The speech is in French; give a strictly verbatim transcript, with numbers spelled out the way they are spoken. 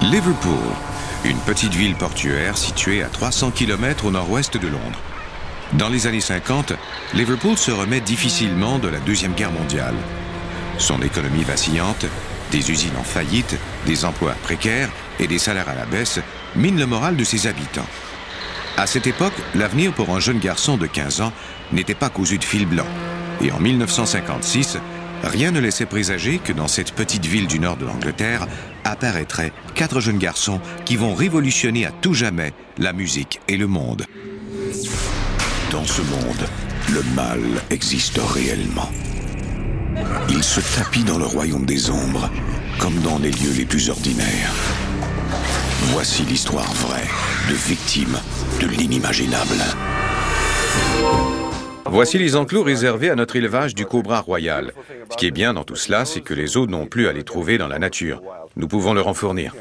Liverpool, une petite ville portuaire située à trois cents kilomètres au nord-ouest de Londres. Dans les années cinquante, Liverpool se remet difficilement de la Deuxième Guerre mondiale. Son économie vacillante, des usines en faillite, des emplois précaires et des salaires à la baisse minent le moral de ses habitants. À cette époque, l'avenir pour un jeune garçon de quinze ans n'était pas cousu de fil blanc. Et en mille neuf cent cinquante-six, rien ne laissait présager que dans cette petite ville du nord de l'Angleterre apparaîtraient quatre jeunes garçons qui vont révolutionner à tout jamais la musique et le monde. Dans ce monde, le mal existe réellement. Il se tapit dans le royaume des ombres, comme dans les lieux les plus ordinaires. Voici l'histoire vraie de victimes de l'inimaginable. Voici les enclos réservés à notre élevage du cobra royal. Ce qui est bien dans tout cela, c'est que les autres n'ont plus à les trouver dans la nature. Nous pouvons leur en fournir.